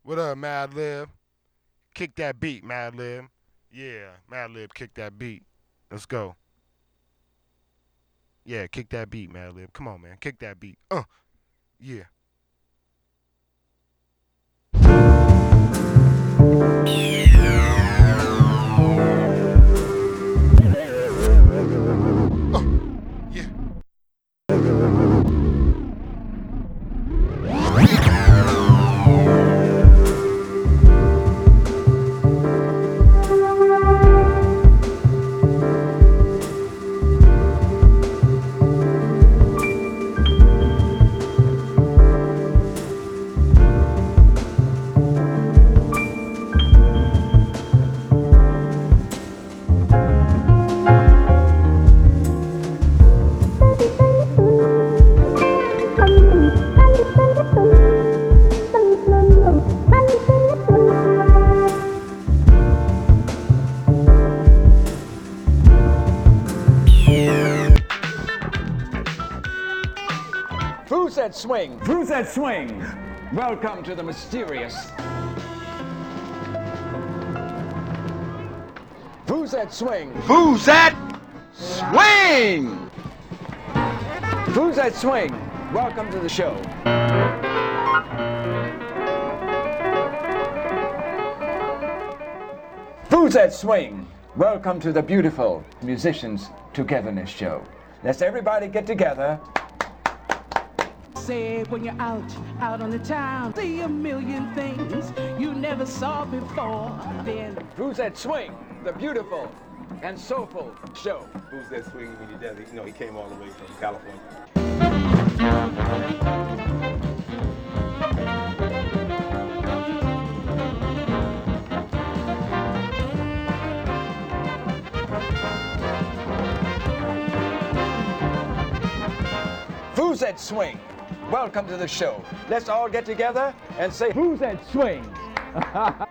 What up, Madlib? Kick that beat, Madlib. Yeah, Madlib, kick that beat. Let's go. Yeah, kick that beat, Madlib. Come on, man. Kick that beat. Yeah. Yeah. Who's that swing? Who's that swing? Welcome to the mysterious. Who's that swing? Who's that swing? Who's that swing? Welcome to the show. Who's that swing? Welcome to the beautiful Musicians Togetherness show. Let's everybody get together. Say when you're out on the town, see a million things you never saw before. Then Who's that swing? The beautiful and soulful show. Who's that swing when you does it? You know, he came all the way from California. Who's that swing? Welcome to the show. Let's all get together and say, who's that swing?